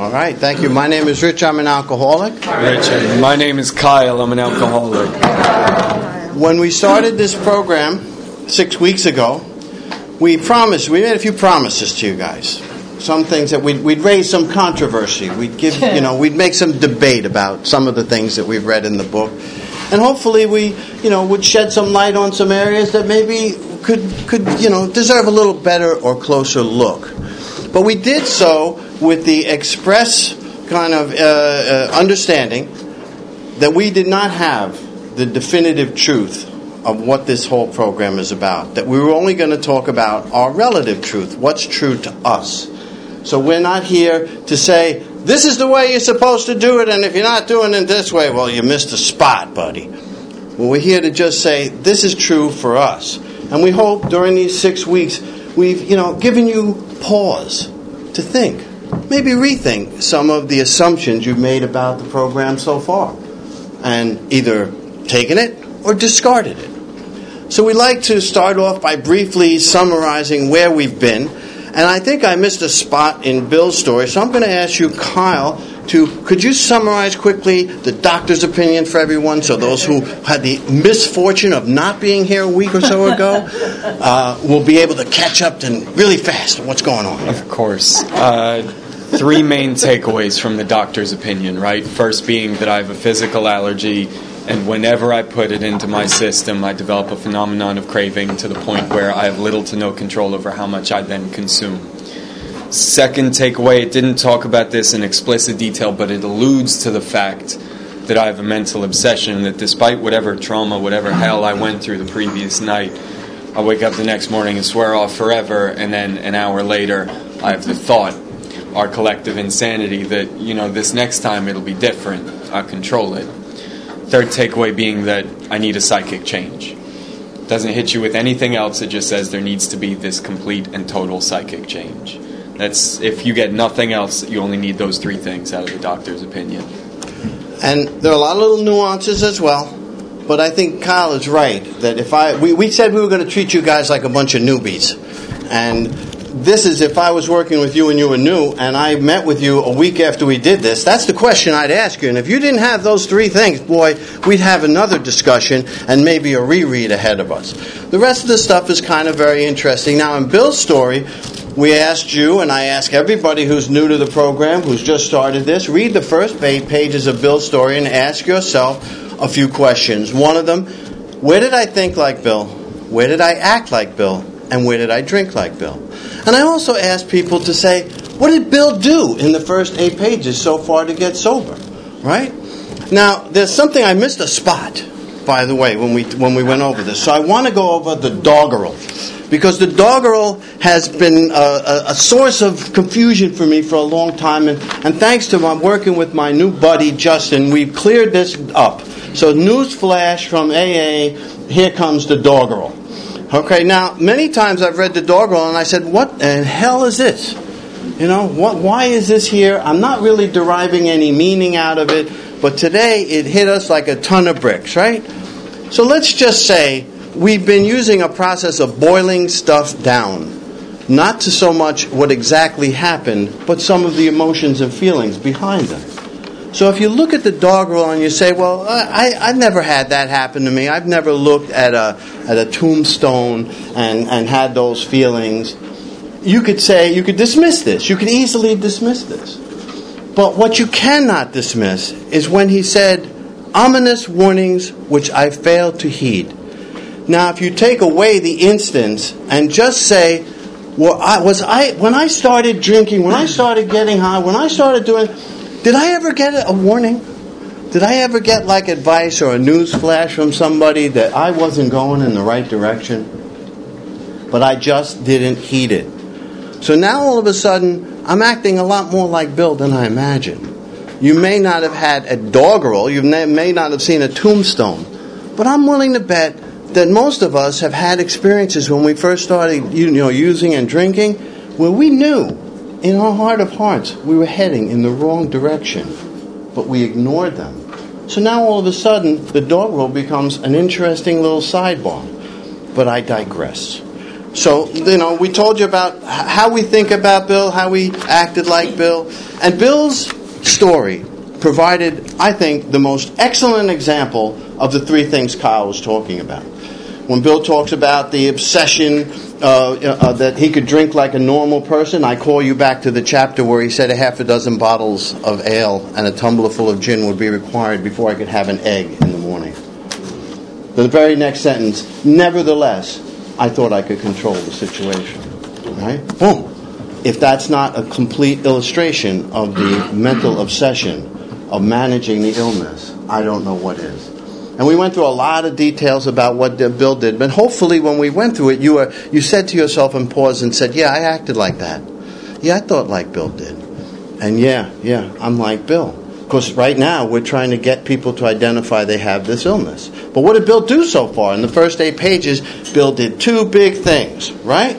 All right, thank you. My name is Rich. I'm an alcoholic. Richard. My name is Kyle. I'm an alcoholic. When we started this program 6 weeks ago, we made a few promises to you guys. Some things that we'd raise some controversy. We'd make some debate about some of the things that we've read in the book. And hopefully we, would shed some light on some areas that maybe could deserve a little better or closer look. But we did so with the express kind of understanding that we did not have the definitive truth of what this whole program is about. That we were only going to talk about our relative truth, what's true to us. So we're not here to say, this is the way you're supposed to do it, and if you're not doing it this way, well, you missed a spot, buddy. Well, we're here to just say, this is true for us. And we hope during these 6 weeks, we've, given you pause to think. Maybe rethink some of the assumptions you've made about the program so far. And either taken it or discarded it. So we'd like to start off by briefly summarizing where we've been. And I think I missed a spot in Bill's story, so I'm going to ask you, Kyle, could you summarize quickly the doctor's opinion for everyone, so those who had the misfortune of not being here a week or so ago will be able to catch up really fast on what's going on. Of course. 3 main takeaways from the doctor's opinion, right? First being that I have a physical allergy, and whenever I put it into my system, I develop a phenomenon of craving to the point where I have little to no control over how much I then consume. Second takeaway, it didn't talk about this in explicit detail, but it alludes to the fact that I have a mental obsession, that despite whatever trauma, whatever hell I went through the previous night, I wake up the next morning and swear off forever, and then an hour later, I have the thought, our collective insanity, that, this next time it'll be different. I'll control it. Third takeaway being that I need a psychic change. It doesn't hit you with anything else. It just says there needs to be this complete and total psychic change. That's, if you get nothing else, you only need those 3 things out of the doctor's opinion. And there are a lot of little nuances as well. But I think Kyle is right that we said we were going to treat you guys like a bunch of newbies. And this is if I was working with you and you were new, and I met with you a week after we did this, that's the question I'd ask you. And if you didn't have those 3 things, boy, we'd have another discussion and maybe a reread ahead of us. The rest of the stuff is kind of very interesting. Now, in Bill's story, we asked you, and I ask everybody who's new to the program, who's just started this, read the first pages of Bill's story and ask yourself a few questions. One of them, where did I think like Bill? Where did I act like Bill? And where did I drink like Bill? And I also asked people to say, what did Bill do in the first 8 pages so far to get sober? Right? Now, there's something, I missed a spot, by the way, when we went over this. So I want to go over the doggerel. Because the doggerel has been a source of confusion for me for a long time. And thanks to my working with my new buddy, Justin, we've cleared this up. So news flash from AA, here comes the doggerel. Okay, now, many times I've read the doggerel and I said, what in hell is this? Why is this here? I'm not really deriving any meaning out of it, but today it hit us like a ton of bricks, right? So let's just say we've been using a process of boiling stuff down, not to so much what exactly happened, but some of the emotions and feelings behind them. So if you look at the doggerel and you say, well, I've never had that happen to me. I've never looked at a tombstone and had those feelings. You could dismiss this. You could easily dismiss this. But what you cannot dismiss is when he said, ominous warnings which I failed to heed. Now, if you take away the instance and just say, when I started drinking, when I started getting high, when I started doing... Did I ever get a warning? Did I ever get like advice or a news flash from somebody that I wasn't going in the right direction? But I just didn't heed it. So now all of a sudden, I'm acting a lot more like Bill than I imagined. You may not have had a doggerel, you may not have seen a tombstone, but I'm willing to bet that most of us have had experiences when we first started using and drinking where we knew in our heart of hearts, we were heading in the wrong direction, but we ignored them. So now all of a sudden, the doggerel becomes an interesting little sidebar. But I digress. So, we told you about how we think about Bill, how we acted like Bill. And Bill's story provided, I think, the most excellent example of the three things Kyle was talking about. When Bill talks about the obsession that he could drink like a normal person, I call you back to the chapter where he said a half a dozen bottles of ale and a tumbler full of gin would be required before I could have an egg in the morning. The very next sentence, nevertheless, I thought I could control the situation. Right? Boom. If that's not a complete illustration of the mental obsession of managing the illness, I don't know what is. And we went through a lot of details about what Bill did. But hopefully when we went through it, you said to yourself and paused and said, yeah, I acted like that. Yeah, I thought like Bill did. And yeah, I'm like Bill. Because right now we're trying to get people to identify they have this illness. But what did Bill do so far? In the first 8 pages, Bill did 2 big things, right?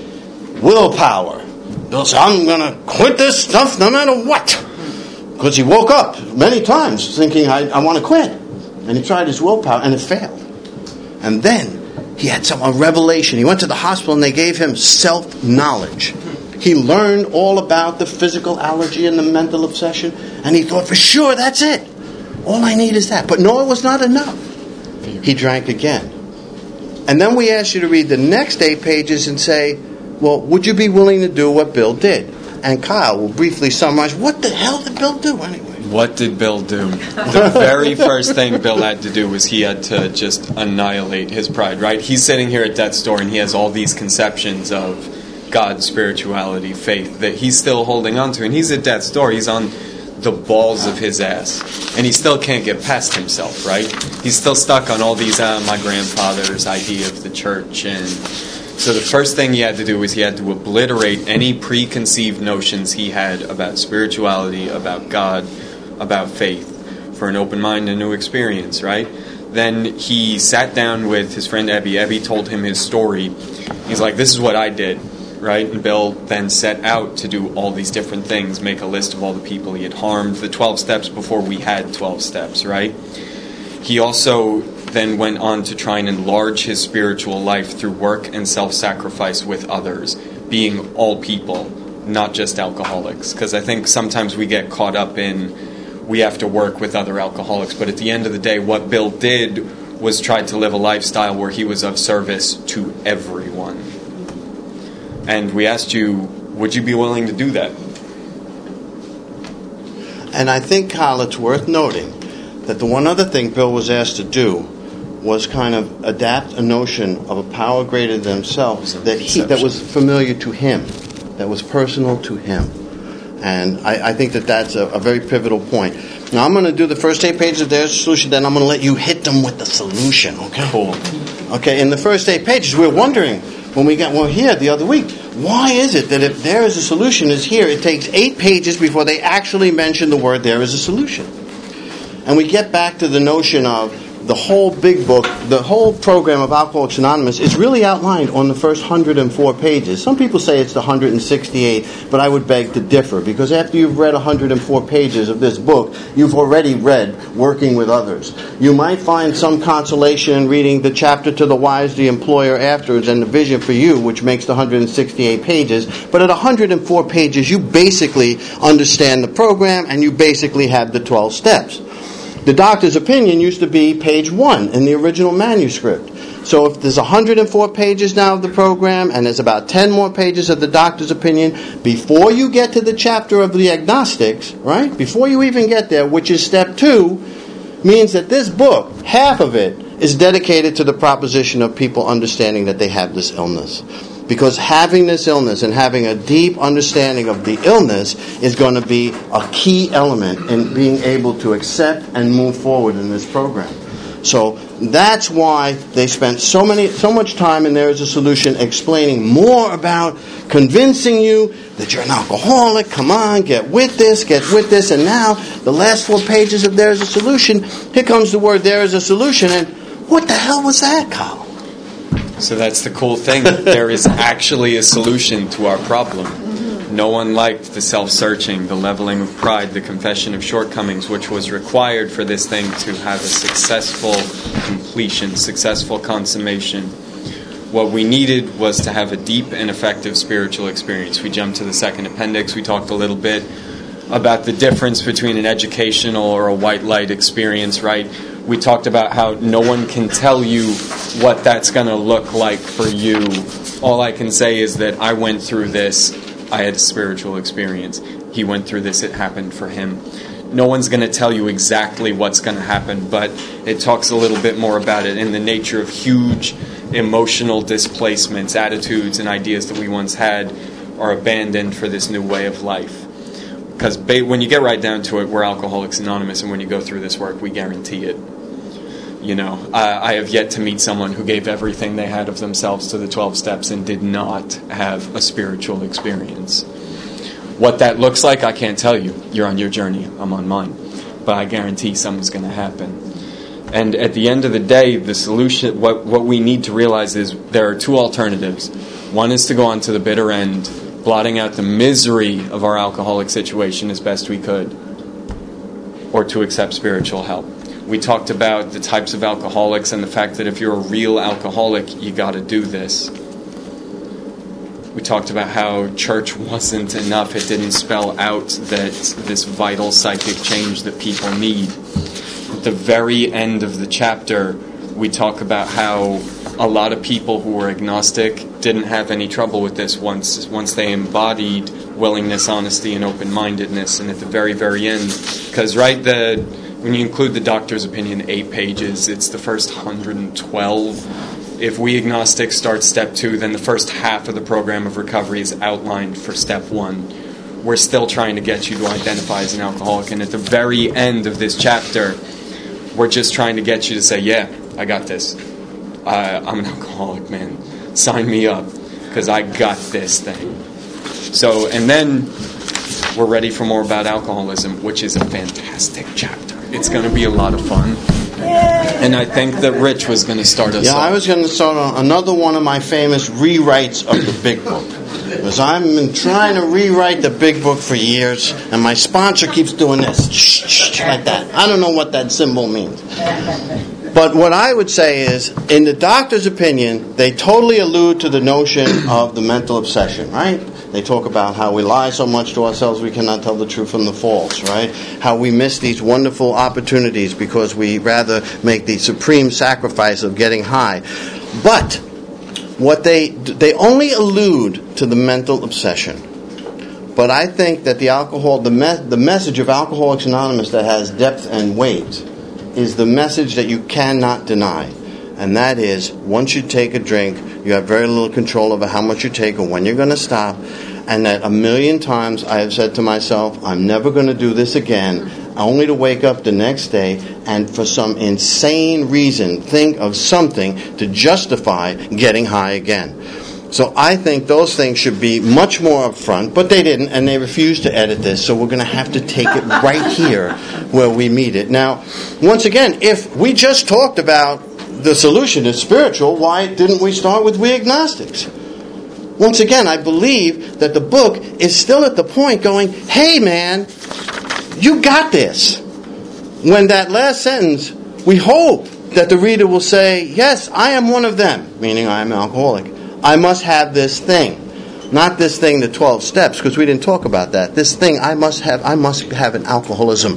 Willpower. Bill said, I'm going to quit this stuff no matter what. Because he woke up many times thinking, I want to quit. And he tried his willpower, and it failed. And then he had a revelation. He went to the hospital, and they gave him self-knowledge. He learned all about the physical allergy and the mental obsession, and he thought, for sure, that's it. All I need is that. But no, it was not enough. He drank again. And then we asked you to read the next 8 pages and say, well, would you be willing to do what Bill did? And Kyle will briefly summarize, what the hell did Bill do anyway? What did Bill do? The very first thing Bill had to do was he had to just annihilate his pride, right? He's sitting here at death's door and he has all these conceptions of God, spirituality, faith that he's still holding on to. And he's at death's door. He's on the balls of his ass. And he still can't get past himself, right? He's still stuck on all these, my grandfather's idea of the church. And so the first thing he had to do was he had to obliterate any preconceived notions he had about spirituality, about God, about faith, for an open mind and new experience, right? Then he sat down with his friend Ebby. Ebby told him his story. He's like, this is what I did, right? And Bill then set out to do all these different things, make a list of all the people he had harmed, the 12 steps before we had 12 steps, right? He also then went on to try and enlarge his spiritual life through work and self-sacrifice with others, being all people, not just alcoholics. Because I think sometimes we get caught up in we have to work with other alcoholics. But at the end of the day, what Bill did was try to live a lifestyle where he was of service to everyone. And we asked you, would you be willing to do that? And I think, Kyle, it's worth noting that the one other thing Bill was asked to do was kind of adapt a notion of a power greater than himself that was familiar to him, that was personal to him. And I think that's a very pivotal point. Now, I'm going to do the first 8 pages of There's a Solution, then I'm going to let you hit them with the solution, okay? Cool. Okay, in the first 8 pages, we're wondering, when we were here the other week, why is it that if There is a Solution is here, it takes 8 pages before they actually mention the word There is a Solution? And we get back to the notion of the whole big book, the whole program of Alcoholics Anonymous is really outlined on the first 104 pages. Some people say it's the 168, but I would beg to differ, because after you've read 104 pages of this book, you've already read Working with Others. You might find some consolation in reading the chapter to the wise, the employer afterwards, and the vision for you, which makes the 168 pages. But at 104 pages, you basically understand the program, and you basically have the 12 steps. The doctor's opinion used to be page 1 in the original manuscript. So if there's 104 pages now of the program, and there's about 10 more pages of the doctor's opinion, before you get to the chapter of the agnostics, right? Before you even get there, which is step 2, means that this book, half of it, is dedicated to the proposition of people understanding that they have this illness. Because having this illness and having a deep understanding of the illness is going to be a key element in being able to accept and move forward in this program. So that's why they spent so much time in There is a Solution explaining more about convincing you that you're an alcoholic. Come on, get with this. And now, the last 4 pages of There is a Solution, here comes the word There is a Solution. And what the hell was that, Kyle? So that's the cool thing. There is actually a solution to our problem. No one liked the self-searching, the leveling of pride, the confession of shortcomings, which was required for this thing to have a successful completion, successful consummation. What we needed was to have a deep and effective spiritual experience. We jumped to the second appendix. We talked a little bit about the difference between an educational or a white light experience, right? We talked about how no one can tell you what that's going to look like for you. All I can say is that I went through this. I had a spiritual experience. He went through this. It happened for him. No one's going to tell you exactly what's going to happen, but it talks a little bit more about it in the nature of huge emotional displacements, attitudes, and ideas that we once had are abandoned for this new way of life. Because when you get right down to it, we're Alcoholics Anonymous, and when you go through this work, we guarantee it. You know, I have yet to meet someone who gave everything they had of themselves to the 12 steps and did not have a spiritual experience. What that looks like, I can't tell you. You're on your journey, I'm on mine. But I guarantee something's going to happen. And at the end of the day, the solution, what we need to realize is there are two alternatives. One is to go on to the bitter end, blotting out the misery of our alcoholic situation as best we could, or to accept spiritual help. We talked about the types of alcoholics and the fact that if you're a real alcoholic, you got to do this. We talked about how church wasn't enough. It didn't spell out that this vital psychic change that people need. At the very end of the chapter, we talk about how a lot of people who were agnostic didn't have any trouble with this once they embodied willingness, honesty, and open-mindedness. And at the very, very end, because when you include the doctor's opinion, 8 pages, it's the first 112. If we agnostics start step 2, then the first half of the program of recovery is outlined for step 1. We're still trying to get you to identify as an alcoholic. And at the very end of this chapter, we're just trying to get you to say, yeah, I got this. I'm an alcoholic, man. Sign me up, because I got this thing. So, and then we're ready for more about alcoholism, which is a fantastic chapter. It's going to be a lot of fun. And I think that Rich was going to start us off. I was going to start on another one of my famous rewrites of the Big Book. Because I've been trying to rewrite the Big Book for years, and my sponsor keeps doing this, like that. I don't know what that symbol means. But what I would say is, in the doctor's opinion, they totally allude to the notion of the mental obsession, right? They talk about how we lie so much to ourselves we cannot tell the truth from the false, right? How we miss these wonderful opportunities because we rather make the supreme sacrifice of getting high. But what they only allude to the mental obsession. But I think that the message of Alcoholics Anonymous that has depth and weight is the message that you cannot deny. And that is, once you take a drink, you have very little control over how much you take or when you're going to stop. And that 1,000,000 times I have said to myself, I'm never going to do this again, only to wake up the next day and for some insane reason think of something to justify getting high again. So I think those things should be much more upfront, but they didn't, and they refused to edit this, so we're going to have to take it right here where we meet it. Now, once again, if we just talked about the solution is spiritual, why didn't we start with we agnostics? Once again, I believe that the book is still at the point going, hey man, you got this. When that last sentence, we hope that the reader will say, yes, I am one of them, meaning I am an alcoholic. I must have this thing. Not this thing, the 12 steps, because we didn't talk about that. This thing I must have an alcoholism.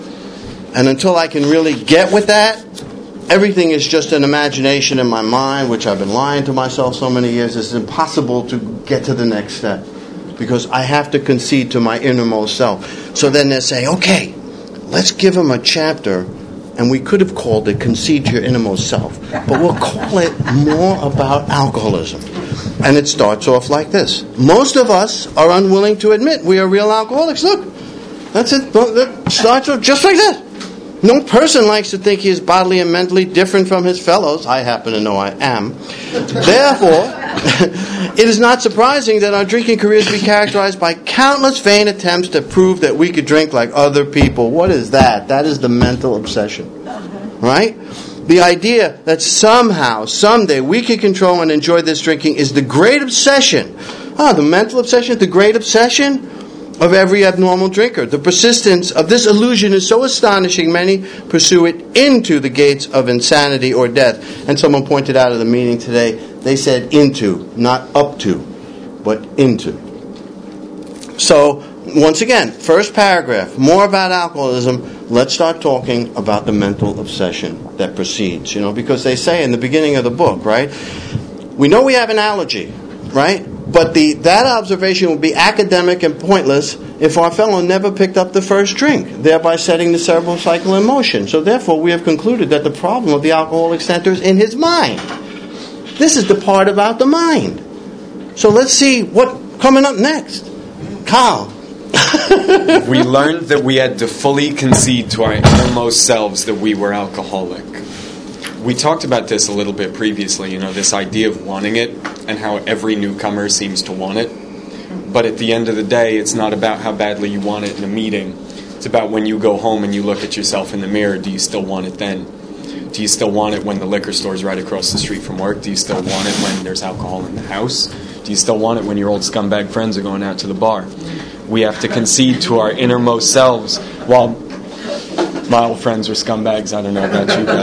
And until I can really get with that, everything is just an imagination in my mind, which I've been lying to myself so many years. It's impossible to get to the next step because I have to concede to my innermost self. So then they say, okay, let's give them a chapter, and we could have called it Concede to Your Innermost Self, but we'll call it more about alcoholism. And it starts off like this. Most of us are unwilling to admit we are real alcoholics. Look, that's it. That starts off just like this. No person likes to think he is bodily and mentally different from his fellows. I happen to know I am. Therefore, it is not surprising that our drinking careers be characterized by countless vain attempts to prove that we could drink like other people. What is that? That is the mental obsession. Right? The idea that somehow, someday, we can control and enjoy this drinking is the great obsession. The mental obsession, the great obsession? of every abnormal drinker. The persistence of this illusion is so astonishing, many pursue it into the gates of insanity or death. And someone pointed out at the meeting today, they said into, not up to, but into. So, once again, first paragraph, more about alcoholism. Let's start talking about the mental obsession that precedes, because they say in the beginning of the book, right? We know we have an allergy, right? But that observation would be academic and pointless if our fellow never picked up the first drink, thereby setting the cerebral cycle in motion. So therefore, we have concluded that the problem of the alcoholic centers in his mind. This is the part about the mind. So let's see what's coming up next. Carl. We learned that we had to fully concede to our innermost selves that we were alcoholic. We talked about this a little bit previously, this idea of wanting it and how every newcomer seems to want it. But at the end of the day, it's not about how badly you want it in a meeting. It's about when you go home and you look at yourself in the mirror, do you still want it then? Do you still want it when the liquor store is right across the street from work? Do you still want it when there's alcohol in the house? Do you still want it when your old scumbag friends are going out to the bar? We have to concede to our innermost selves. While my old friends are scumbags, I don't know about you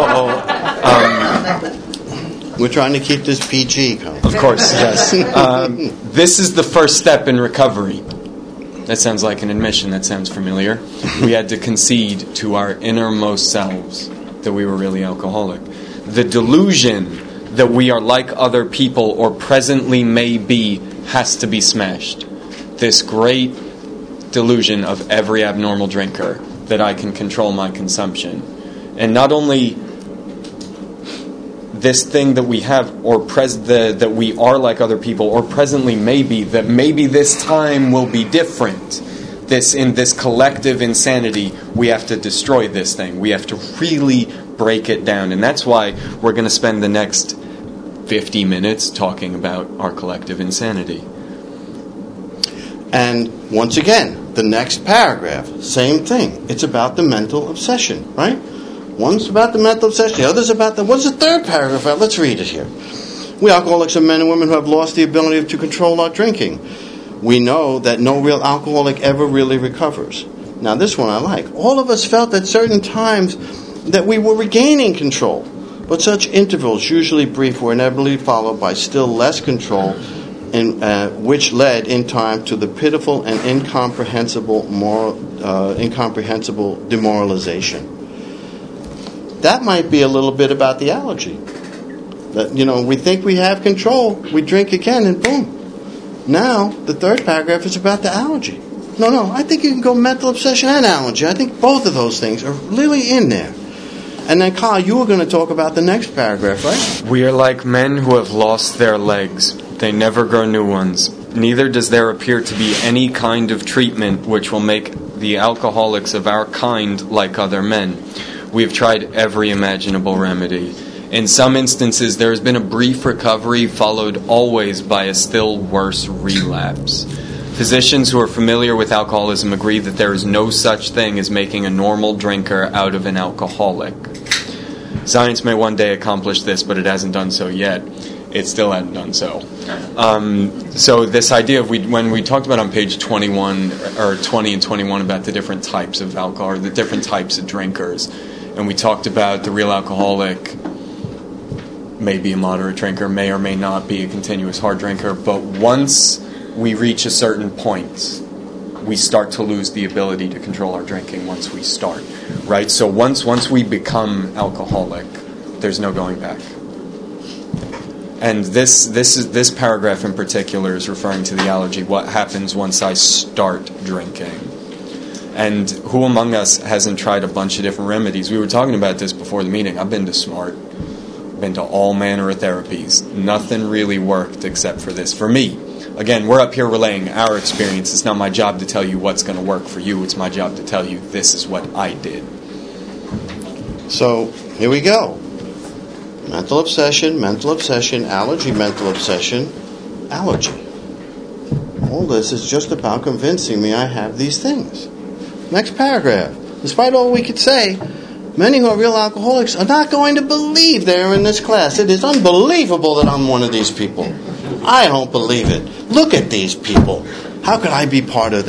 guys. We're trying to keep this PG. Of course, yes. This is the first step in recovery. That sounds like an admission. That sounds familiar. We had to concede to our innermost selves that we were really alcoholic. The delusion that we are like other people or presently may be has to be smashed. This great delusion of every abnormal drinker that I can control my consumption. And not only this thing that we have, or that we are like other people, or presently maybe, that maybe this time will be different. In this collective insanity, we have to destroy this thing. We have to really break it down. And that's why we're going to spend the next 50 minutes talking about our collective insanity. And once again, the next paragraph, same thing. It's about the mental obsession, right? One's about the mental obsession, the other's about what's the third paragraph about? Let's read it here. We alcoholics are men and women who have lost the ability to control our drinking. We know that no real alcoholic ever really recovers. Now this one I like. All of us felt at certain times that we were regaining control. But such intervals, usually brief, were inevitably followed by still less control, which led in time to the pitiful and incomprehensible demoralization. That might be a little bit about the allergy. That, we think we have control, we drink again, and boom. Now, the third paragraph is about the allergy. No, I think you can go mental obsession and allergy. I think both of those things are really in there. And then, Carl, you were going to talk about the next paragraph, right? We are like men who have lost their legs. They never grow new ones. Neither does there appear to be any kind of treatment which will make the alcoholics of our kind like other men. We have tried every imaginable remedy. In some instances, there has been a brief recovery followed always by a still worse relapse. Physicians who are familiar with alcoholism agree that there is no such thing as making a normal drinker out of an alcoholic. Science may one day accomplish this, but it hasn't done so yet. It still hasn't done so. So this idea of when we talked about on page 21 or 20 and 21 about the different types of alcohol, or the different types of drinkers, and we talked about the real alcoholic may be a moderate drinker, may or may not be a continuous hard drinker, but once we reach a certain point, we start to lose the ability to control our drinking once we start, right? So once we become alcoholic, there's no going back. And this paragraph in particular is referring to the allergy, what happens once I start drinking. And who among us hasn't tried a bunch of different remedies? We were talking about this before the meeting. I've been to SMART, been to all manner of therapies. Nothing really worked except for this. For me, again, we're up here relaying our experience. It's not my job to tell you what's going to work for you. It's my job to tell you this is what I did. So, here we go. Mental obsession, allergy, mental obsession, allergy. All this is just about convincing me I have these things. Next paragraph. Despite all we could say, many who are real alcoholics are not going to believe they're in this class. It is unbelievable that I'm one of these people. I don't believe it. Look at these people. How could I be part of them?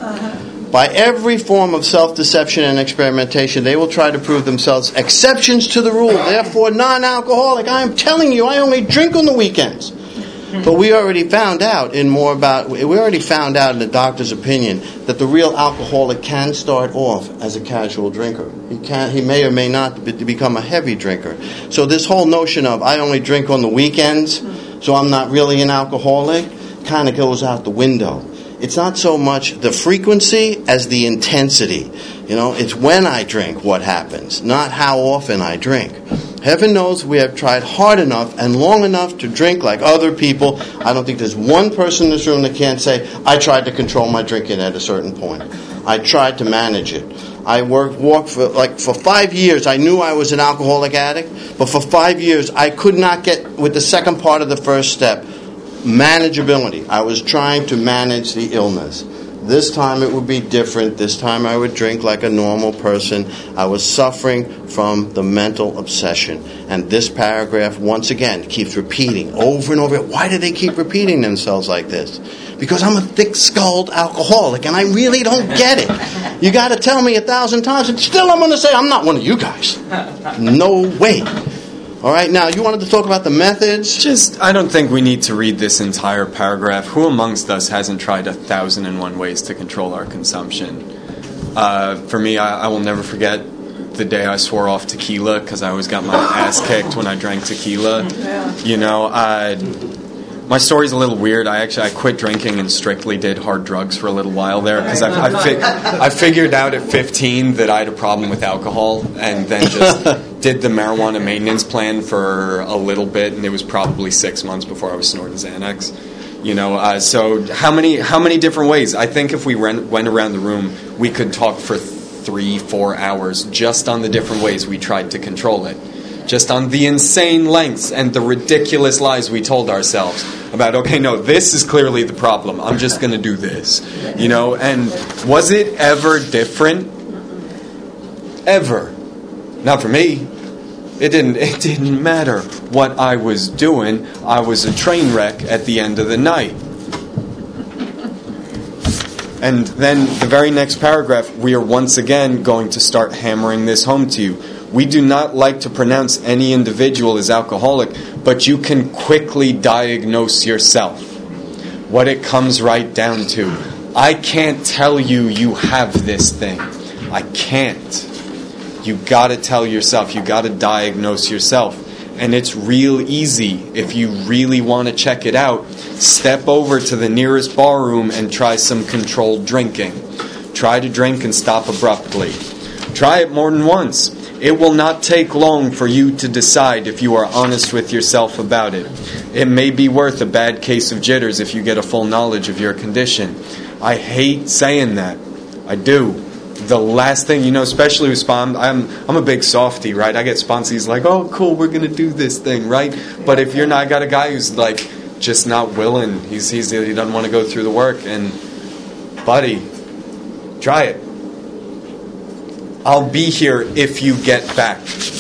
By every form of self-deception and experimentation, they will try to prove themselves exceptions to the rule, therefore non-alcoholic. I am telling you, I only drink on the weekends. But we already found out in the doctor's opinion that the real alcoholic can start off as a casual drinker. He may or may not become a heavy drinker. So this whole notion of I only drink on the weekends, so I'm not really an alcoholic, kind of goes out the window. It's not so much the frequency as the intensity. It's when I drink what happens, not how often I drink. Heaven knows we have tried hard enough and long enough to drink like other people. I don't think there's one person in this room that can't say, I tried to control my drinking at a certain point. I tried to manage it. I walked for 5 years. I knew I was an alcoholic addict, but for 5 years I could not get with the second part of the first step, manageability. I was trying to manage the illness. This time it would be different. This time I would drink like a normal person. I was suffering from the mental obsession. And this paragraph, once again, keeps repeating over and over. Why do they keep repeating themselves like this? Because I'm a thick-skulled alcoholic, and I really don't get it. You got to tell me 1,000 times, and still I'm going to say, I'm not one of you guys. No way. All right, now you wanted to talk about the methods? I don't think we need to read this entire paragraph. Who amongst us hasn't tried 1,001 ways to control our consumption? For me, I will never forget the day I swore off tequila because I always got my ass kicked when I drank tequila. My story's a little weird. I quit drinking and strictly did hard drugs for a little while there because I figured out at 15 that I had a problem with alcohol, and then just did the marijuana maintenance plan for a little bit, and it was probably 6 months before I was snorting Xanax. So how many different ways? I think if we went around the room, we could talk for 3-4 hours just on the different ways we tried to control it. Just on the insane lengths and the ridiculous lies we told ourselves about, okay, no, this is clearly the problem. I'm just going to do this. And was it ever different? Ever. Not for me. It didn't matter what I was doing. I was a train wreck at the end of the night. And then the very next paragraph, we are once again going to start hammering this home to you. We do not like to pronounce any individual as alcoholic, but you can quickly diagnose yourself. What it comes right down to. I can't tell you have this thing. I can't. You got to tell yourself. You got to diagnose yourself. And it's real easy. If you really want to check it out, step over to the nearest bar room and try some controlled drinking. Try to drink and stop abruptly. Try it more than once. It will not take long for you to decide if you are honest with yourself about it. It may be worth a bad case of jitters if you get a full knowledge of your condition. I hate saying that. I do. The last thing, especially with spa, I'm a big softie, right? I get sponsees like, oh, cool, we're going to do this thing, right? But if you're not, I got a guy who's like just not willing. He doesn't want to go through the work. And, buddy, try it. I'll be here if you get back.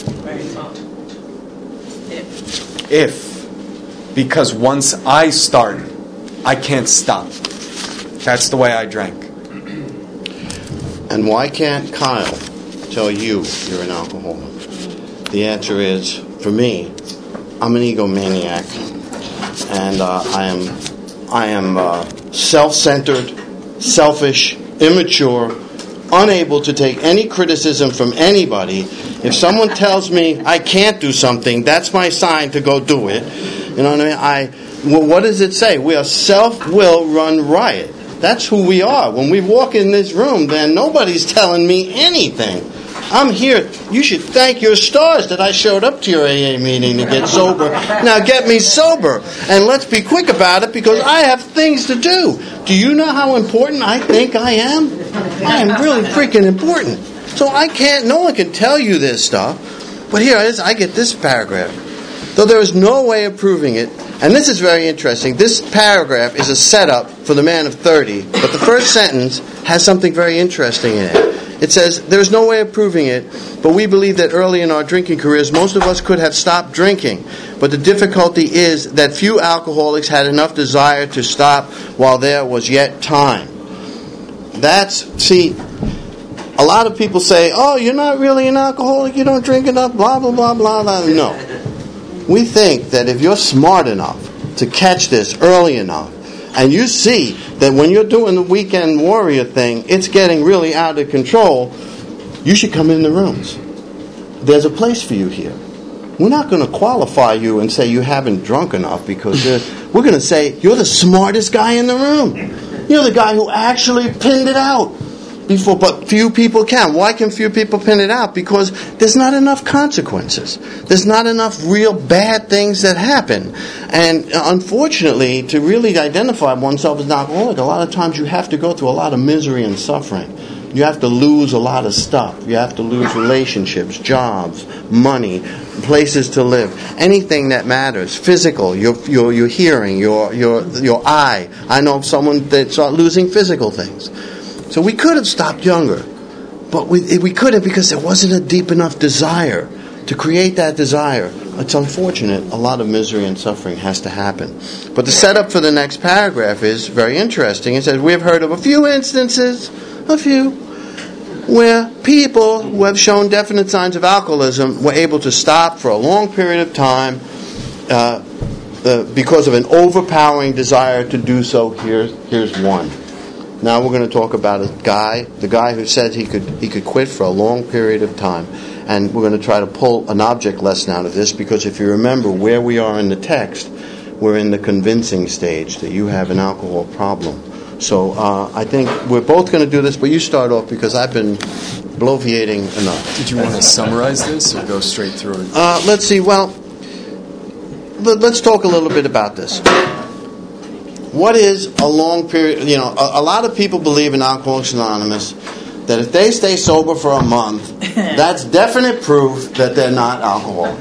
If. Because once I start, I can't stop. That's the way I drank. And why can't Kyle tell you you're an alcoholic? The answer is, for me, I'm an egomaniac. And I am self-centered, selfish, immature, unable to take any criticism from anybody. If someone tells me I can't do something, that's my sign to go do it. You know what I mean? What does it say? We are self-will run riot. That's who we are. When we walk in this room, then nobody's telling me anything. I'm here. You should thank your stars that I showed up to your AA meeting to get sober. Now get me sober. And let's be quick about it because I have things to do. Do you know how important I think I am? I am really freaking important. So no one can tell you this stuff. But here it is, I get this paragraph. Though there is no way of proving it, and this is very interesting, this paragraph is a setup for the man of 30, but the first sentence has something very interesting in it. It says, there is no way of proving it, but we believe that early in our drinking careers, most of us could have stopped drinking. But the difficulty is that few alcoholics had enough desire to stop while there was yet time. See, a lot of people say, oh, you're not really an alcoholic, you don't drink enough, blah, blah, blah, blah, blah. No. We think that if you're smart enough to catch this early enough, and you see that when you're doing the weekend warrior thing, it's getting really out of control, you should come in the rooms. There's a place for you here. We're not going to qualify you and say you haven't drunk enough, because we're going to say you're the smartest guy in the room. You're the guy who actually pinned it out before, but few people can. Why can few people pin it out? Because there's not enough consequences. There's not enough real bad things that happen. And unfortunately, to really identify oneself as an alcoholic, a lot of times you have to go through a lot of misery and suffering. You have to lose a lot of stuff. You have to lose relationships, jobs, money, places to live, anything that matters. Physical, your hearing, your eye. I know of someone that started losing physical things. So we could have stopped younger, but we couldn't, because there wasn't a deep enough desire to create that desire. It's unfortunate. A lot of misery and suffering has to happen. But the setup for the next paragraph is very interesting. It says, we have heard of a few instances, where people who have shown definite signs of alcoholism were able to stop for a long period of time because of an overpowering desire to do so. Here's one. Now we're going to talk about the guy who said he could quit for a long period of time. And we're going to try to pull an object lesson out of this, because if you remember where we are in the text, we're in the convincing stage that you have an alcohol problem. So I think we're both going to do this, but you start off, because I've been bloviating enough. Did you want to summarize this or go straight through it? Let's see. Well, let's talk a little bit about this. What is a long period? You know, a lot of people believe in Alcoholics Anonymous that if they stay sober for a month, that's definite proof that they're not alcoholic.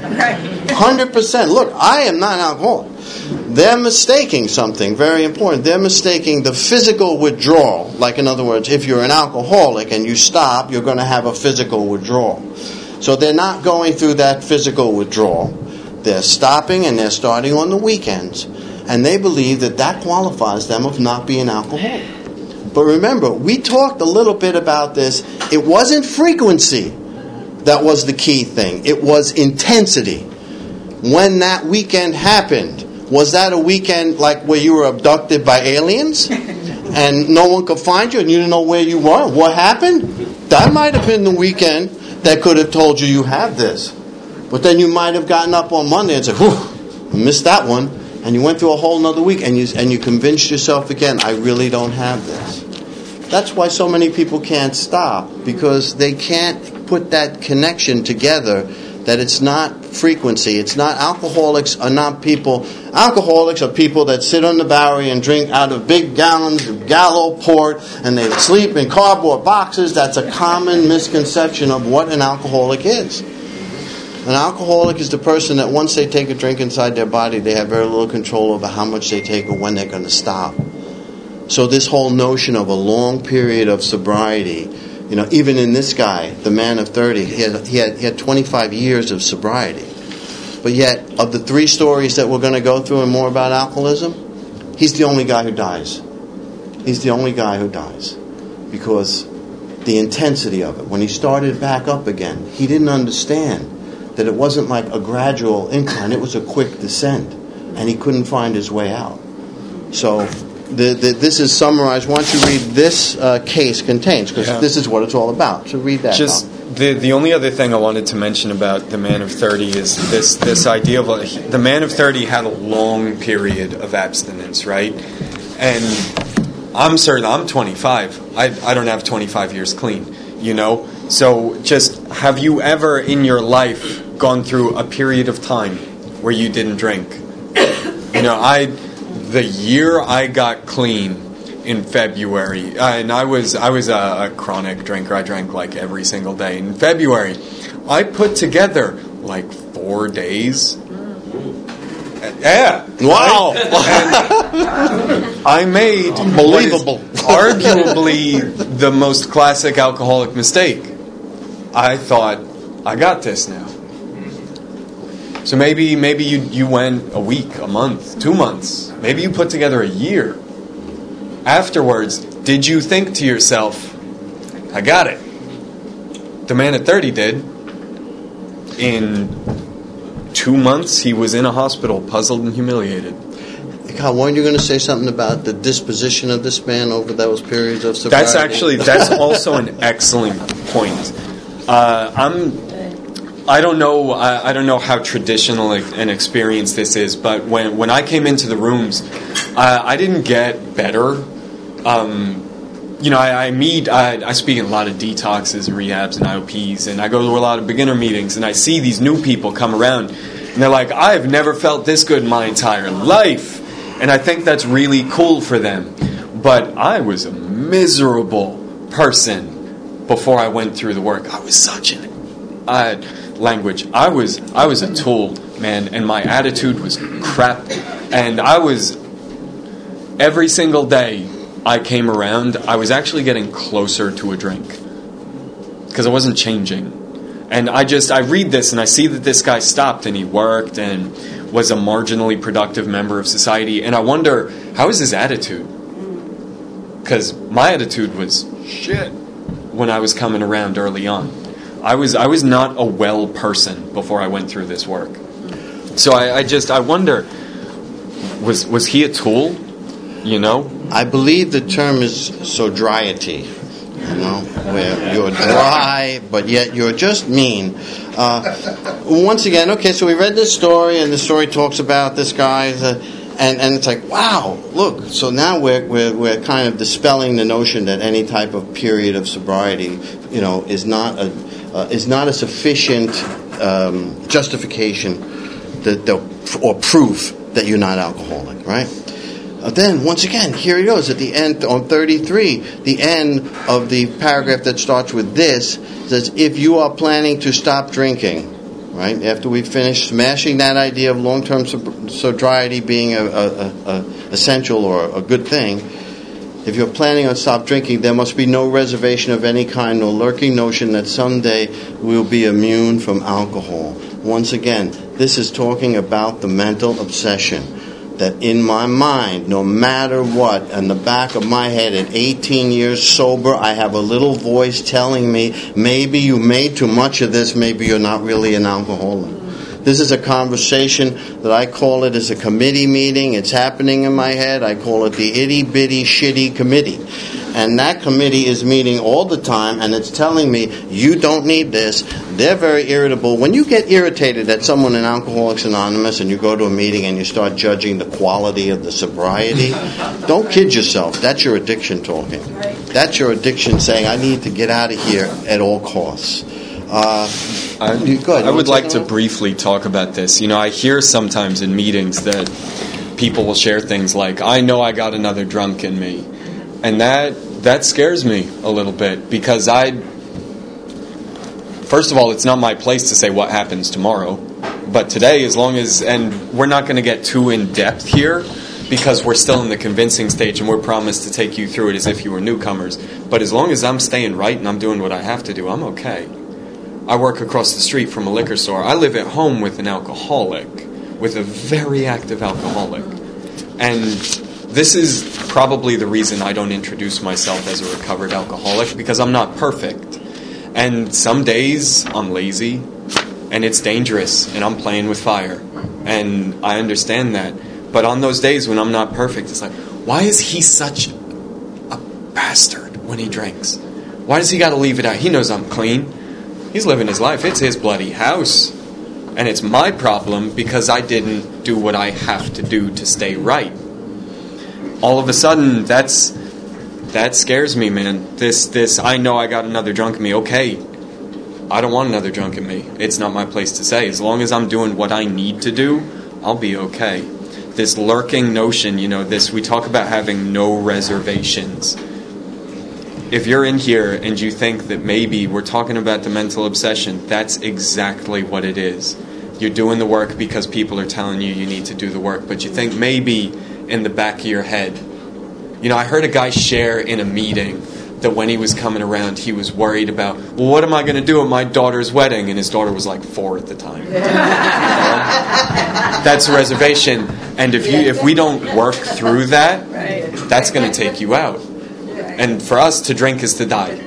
100%. Look, I am not an alcoholic. They're mistaking something very important. They're mistaking the physical withdrawal. Like, in other words, if you're an alcoholic and you stop, you're going to have a physical withdrawal. So they're not going through that physical withdrawal. They're stopping, and they're starting on the weekends. And they believe that qualifies them of not being alcoholic. But remember, we talked a little bit about this. It wasn't frequency that was the key thing. It was intensity. When that weekend happened, was that a weekend like where you were abducted by aliens and no one could find you and you didn't know where you were? What happened? That might have been the weekend that could have told you have this. But then you might have gotten up on Monday and said, whew, I missed that one. And you went through a whole nother week and you convinced yourself again, I really don't have this. That's why so many people can't stop, because they can't put that connection together, that it's not frequency. It's not, alcoholics are not people. Alcoholics are people that sit on the Bowery and drink out of big gallons of Gallo port, and they sleep in cardboard boxes. That's a common misconception of what an alcoholic is. An alcoholic is the person that once they take a drink inside their body, they have very little control over how much they take or when they're going to stop. So this whole notion of a long period of sobriety, you know, even in this guy, the man of 30, he had 25 years of sobriety. But yet, of the 3 stories that we're going to go through and more about alcoholism, he's the only guy who dies. He's the only guy who dies. Because the intensity of it, when he started back up again, he didn't understand that it wasn't like a gradual incline, it was a quick descent, and he couldn't find his way out. So this is summarized. Why don't you read this case contains, because this is what it's all about. So read that. Just the only other thing I wanted to mention about the man of 30 is this idea of the man of 30 had a long period of abstinence, right? And I'm certain I'm 25. I don't have 25 years clean, you know. So just, have you ever in your life gone through a period of time where you didn't drink? You know, the year I got clean in February, and I was a chronic drinker. I drank like every single day. In February, I put together like 4 days. Yeah. Wow. And I made unbelievable, arguably the most classic alcoholic mistake. I thought, I got this now. So maybe you went a week, a month, 2 months. Maybe you put together a year. Afterwards, did you think to yourself, I got it? The man at 30 did. In 2 months, he was in a hospital, puzzled and humiliated. Kyle, weren't you going to say something about the disposition of this man over those periods of sobriety? That's also an excellent point. I don't know how traditional an experience this is, but when I came into the rooms, I didn't get better. I speak in a lot of detoxes and rehabs and IOPs, and I go to a lot of beginner meetings, and I see these new people come around, and they're like, I've never felt this good in my entire life. And I think that's really cool for them. But I was a miserable person before I went through the work. I was such an language. I was a tool, man, and my attitude was crap. And I was, every single day I came around, I was actually getting closer to a drink because I wasn't changing. And I read this and I see that this guy stopped and he worked and was a marginally productive member of society. And I wonder, how is his attitude? Because my attitude was shit when I was coming around early on. I was not a well person before I went through this work. So I wonder, was he a tool? You know? I believe the term is sobriety, where you're dry, but yet you're just mean. Once again, okay, so we read this story, and the story talks about this guy, and it's like, wow, look. So now we're kind of dispelling the notion that any type of period of sobriety, is not a sufficient justification or proof that you're not alcoholic, right? Then, once again, here he goes at the end, on 33, the end of the paragraph that starts with this, says, if you are planning to stop drinking, right, after we finish smashing that idea of long-term sobriety being a essential or a good thing, if you're planning on stop drinking, there must be no reservation of any kind, no lurking notion that someday we'll be immune from alcohol. Once again, this is talking about the mental obsession. That in my mind, no matter what, in the back of my head at 18 years sober, I have a little voice telling me, maybe you made too much of this, maybe you're not really an alcoholic. This is a conversation that I call it as a committee meeting. It's happening in my head. I call it the itty-bitty shitty committee. And that committee is meeting all the time, and it's telling me, you don't need this. They're very irritable. When you get irritated at someone in Alcoholics Anonymous and you go to a meeting and you start judging the quality of the sobriety, don't kid yourself. That's your addiction talking. That's your addiction saying, I need to get out of here at all costs. I would like to briefly talk about this. I hear sometimes in meetings that people will share things like, I know I got another drunk in me. And that scares me a little bit because first of all, it's not my place to say what happens tomorrow. But today, and we're not going to get too in-depth here because we're still in the convincing stage and we're promised to take you through it as if you were newcomers. But as long as I'm staying right and I'm doing what I have to do, I'm okay. I work across the street from a liquor store. I live at home with an alcoholic, with a very active alcoholic. And this is probably the reason I don't introduce myself as a recovered alcoholic, because I'm not perfect. And some days I'm lazy, and it's dangerous, and I'm playing with fire. And I understand that. But on those days when I'm not perfect, it's like, why is he such a bastard when he drinks? Why does he got to leave it out? He knows I'm clean. He's living his life. It's his bloody house. And it's my problem because I didn't do what I have to do to stay right. All of a sudden, that scares me, man. This, I know I got another drunk in me. Okay, I don't want another drunk in me. It's not my place to say. As long as I'm doing what I need to do, I'll be okay. This lurking notion, we talk about having no reservations. If you're in here and you think that maybe we're talking about the mental obsession, that's exactly what it is. You're doing the work because people are telling you need to do the work, but you think maybe in the back of your head. I heard a guy share in a meeting that when he was coming around, he was worried about, well, what am I going to do at my daughter's wedding? And his daughter was like 4 at the time. That's a reservation. And if we don't work through that, that's going to take you out. And for us, to drink is to die.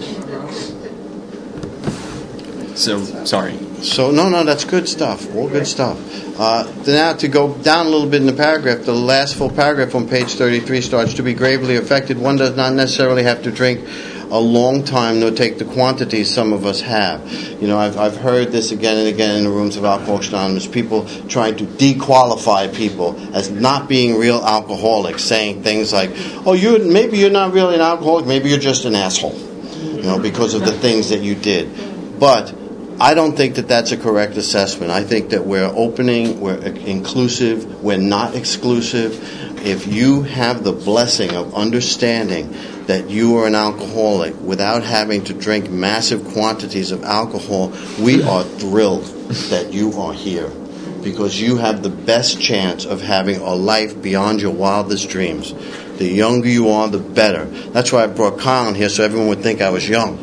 So, sorry. So, no, that's good stuff. All good stuff. Now, to go down a little bit in the paragraph, the last full paragraph on page 33 starts, to be gravely affected, one does not necessarily have to drink a long time nor take the quantities some of us have. You know, I've heard this again and again in the rooms of Alcoholics Anonymous, people trying to dequalify people as not being real alcoholics, saying things like, oh, maybe you're not really an alcoholic, maybe you're just an asshole, you know, because of the things that you did. But I don't think that that's a correct assessment. I think that we're opening, we're inclusive, we're not exclusive. If you have the blessing of understanding that you are an alcoholic without having to drink massive quantities of alcohol, we are thrilled that you are here, because you have the best chance of having a life beyond your wildest dreams. The younger you are, the better. That's why I brought Kyle in here, so everyone would think I was young.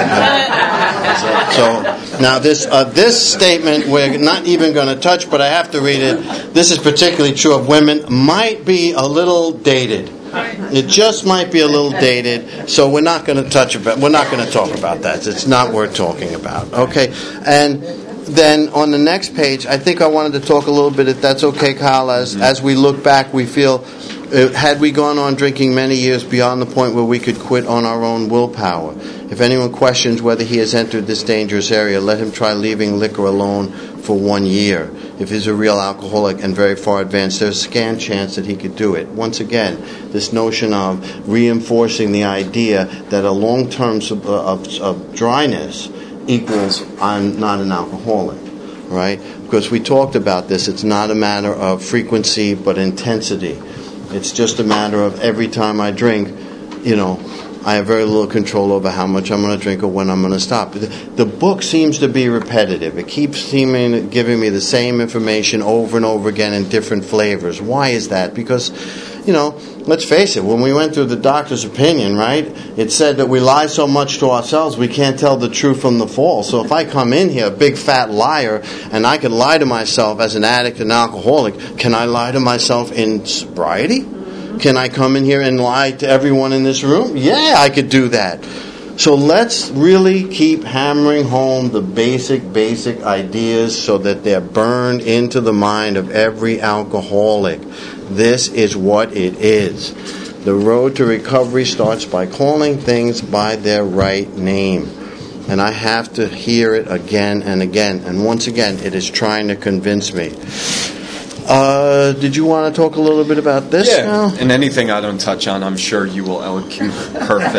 So now this statement we're not even going to touch, but I have to read it. This is particularly true of women. Might be a little dated. It just might be a little dated, so we're not going to touch it. We're not going to talk about that. It's not worth talking about. Okay, and then on the next page, I think I wanted to talk a little bit, if that's okay, Kyle, as we look back, we feel, had we gone on drinking many years beyond the point where we could quit on our own willpower. If anyone questions whether he has entered this dangerous area, let him try leaving liquor alone for 1 year. If he's a real alcoholic and very far advanced, there's a scant chance that he could do it. Once again, this notion of reinforcing the idea that a long term of dryness equals I'm not an alcoholic, right? Because we talked about this. It's not a matter of frequency but intensity. It's just a matter of every time I drink, you know, I have very little control over how much I'm going to drink or when I'm going to stop. The book seems to be repetitive. It keeps giving me the same information over and over again in different flavors. Why is that? Because, you know, let's face it, when we went through the doctor's opinion, right, it said that we lie so much to ourselves we can't tell the truth from the false. So if I come in here, a big fat liar, and I can lie to myself as an addict and alcoholic, can I lie to myself in sobriety? Can I come in here and lie to everyone in this room? Yeah, I could do that. So let's really keep hammering home the basic ideas so that they're burned into the mind of every alcoholic. This is what it is. The road to recovery starts by calling things by their right name. And I have to hear it again and again. And once again, it is trying to convince me. Did you want to talk a little bit about this? Yeah, now? And anything I don't touch on, I'm sure you will eloquent perfectly.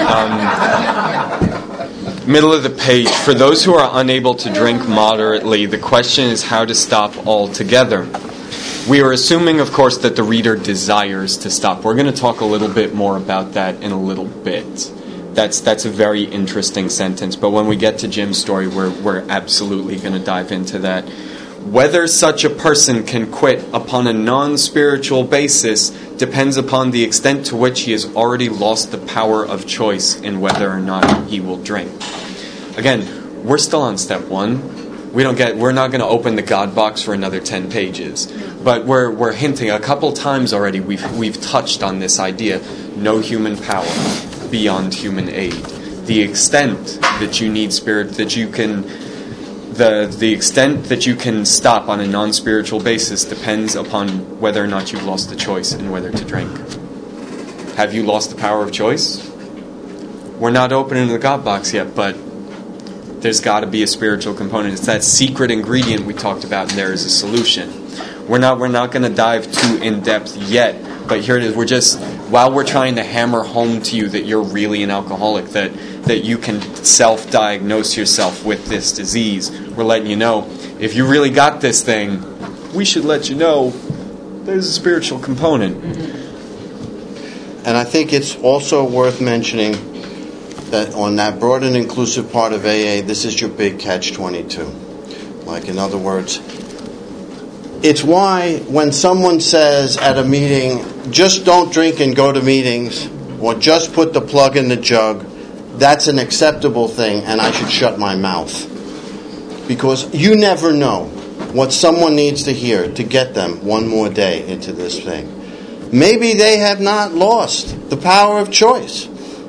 Middle of the page. For those who are unable to drink moderately, the question is how to stop altogether. We are assuming, of course, that the reader desires to stop. We're going to talk a little bit more about that in a little bit. That's a very interesting sentence. But when we get to Jim's story, we're absolutely going to dive into that. Whether such a person can quit upon a non-spiritual basis depends upon the extent to which he has already lost the power of choice in whether or not he will drink. Again, we're still on step 1. We're not going to open the God box for another 10 pages. But we're hinting a couple times already. We've touched on this idea: no human power beyond human aid. The extent that you need spirit, that you can. The extent that you can stop on a non-spiritual basis depends upon whether or not you've lost the choice in whether to drink. Have you lost the power of choice? We're not opening the God box yet, but there's got to be a spiritual component. It's that secret ingredient we talked about, and there is a solution. We're not going to dive too in depth yet, but here it is. While we're trying to hammer home to you that you're really an alcoholic, that you can self-diagnose yourself with this disease, we're letting you know, if you really got this thing, we should let you know there's a spiritual component. And I think it's also worth mentioning that on that broad and inclusive part of AA, this is your big catch-22. Like, in other words, it's why when someone says at a meeting, just don't drink and go to meetings, or just put the plug in the jug, that's an acceptable thing, and I should shut my mouth. Because you never know what someone needs to hear to get them one more day into this thing. Maybe they have not lost the power of choice.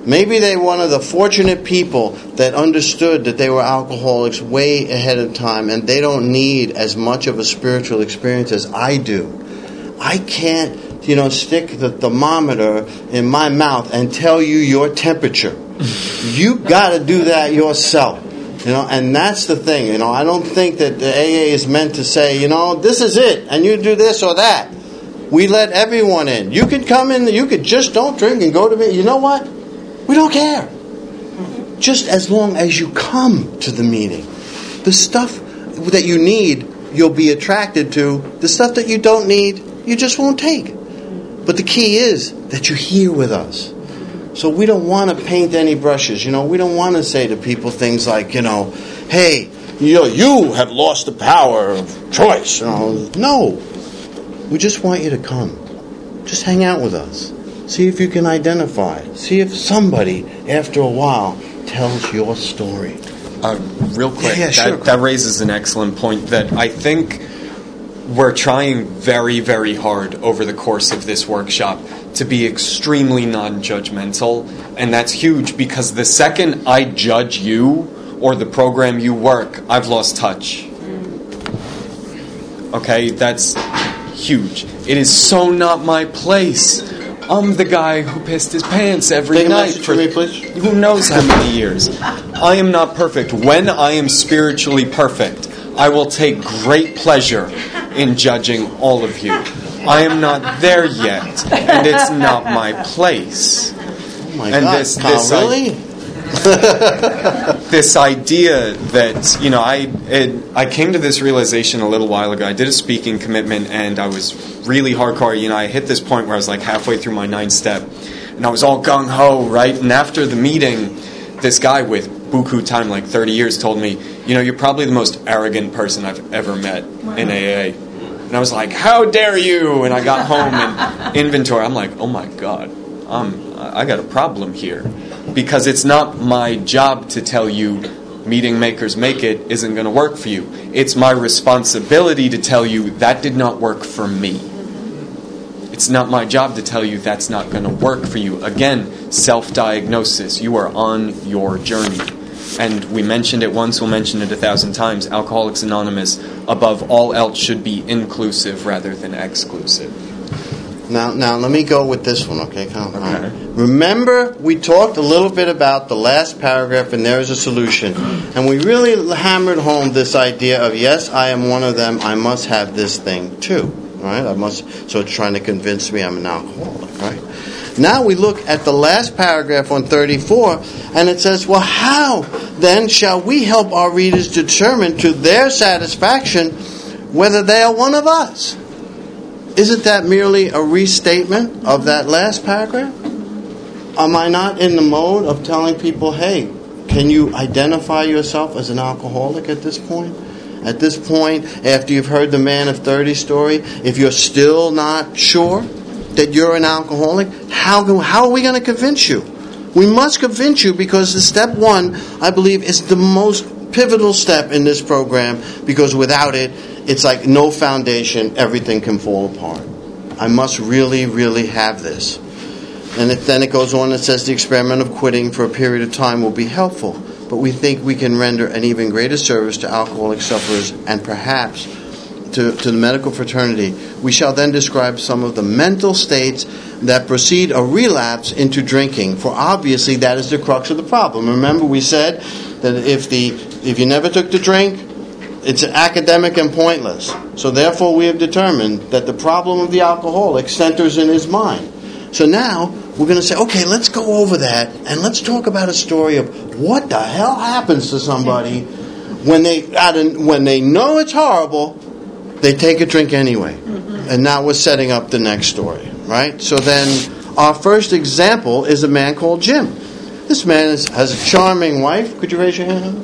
Maybe they're one of the fortunate people that understood that they were alcoholics way ahead of time, and they don't need as much of a spiritual experience as I do. I can't, stick the thermometer in my mouth and tell you your temperature. You got to do that yourself. And that's the thing. I don't think that the AA is meant to say, this is it, and you do this or that. We let everyone in. You could come in, you could just don't drink and go to me. You know what? We don't care. Just as long as you come to the meeting. The stuff that you need, you'll be attracted to. The stuff that you don't need, you just won't take. But the key is that you're here with us. So we don't want to paint any brushes. We don't want to say to people things like, hey, you have lost the power of choice. No. We just want you to come. Just hang out with us. See if you can identify. See if somebody, after a while, tells your story. Real quick, sure. That raises an excellent point that I think we're trying very, very hard over the course of this workshop to be extremely non-judgmental, and that's huge because the second I judge you or the program you work, I've lost touch. Okay, that's huge. It is so not my place. I'm the guy who pissed his pants every night for who knows how many years. I am not perfect. When I am spiritually perfect, I will take great pleasure in judging all of you. I am not there yet, and it's not my place. Oh my God, really? This idea that, I came to this realization a little while ago. I did a speaking commitment, and I was really hardcore. I hit this point where I was like halfway through my 9th step, and I was all gung-ho, right? And after the meeting, this guy with buku time, like 30 years, told me, you're probably the most arrogant person I've ever met in AA. And I was like, how dare you? And I got home and inventory. I'm like, oh my God, I got a problem here. Because it's not my job to tell you meeting makers make it isn't going to work for you. It's my responsibility to tell you that did not work for me. It's not my job to tell you that's not going to work for you. Again, self-diagnosis. You are on your journey. And we mentioned it once, we'll mention it 1,000 times. Alcoholics Anonymous, above all else, should be inclusive rather than exclusive. Now, let me go with this one, okay, Colin? Okay. Remember, we talked a little bit about the last paragraph, and there is a solution. And we really hammered home this idea of, yes, I am one of them, I must have this thing too. Right? So it's trying to convince me I'm an alcoholic, right? Now we look at the last paragraph on 34, and it says, well, how then shall we help our readers determine to their satisfaction whether they are one of us? Isn't that merely a restatement of that last paragraph? Am I not in the mode of telling people, hey, can you identify yourself as an alcoholic at this point? At this point, after you've heard the Man of 30 story, if you're still not sure that you're an alcoholic, how are we going to convince you? We must convince you because the step 1, I believe, is the most pivotal step in this program, because without it, it's like no foundation, everything can fall apart. I must really, really have this. And then it goes on and says the experiment of quitting for a period of time will be helpful, but we think we can render an even greater service to alcoholic sufferers and perhaps to the medical fraternity. We shall then describe some of the mental states that precede a relapse into drinking, for obviously that is the crux of the problem. Remember, we said that if you never took the drink, it's academic and pointless. So therefore we have determined that the problem of the alcoholic centers in his mind. So now we're going to say, okay, let's go over that and let's talk about a story of what the hell happens to somebody when they know it's horrible, they take a drink anyway. And now we're setting up the next story, right? So then our first example is a man called Jim. This man has a charming wife. Could you raise your hand?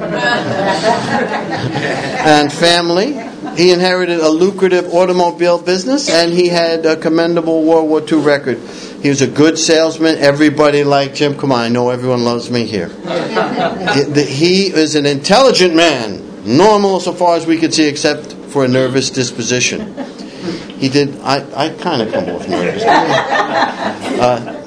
And family. He inherited a lucrative automobile business, and he had a commendable World War II record. He was a good salesman. Everybody liked Jim. Come on, I know everyone loves me here. He is an intelligent man, normal so far as we could see, except for a nervous disposition. He did. I kind of come off nervous.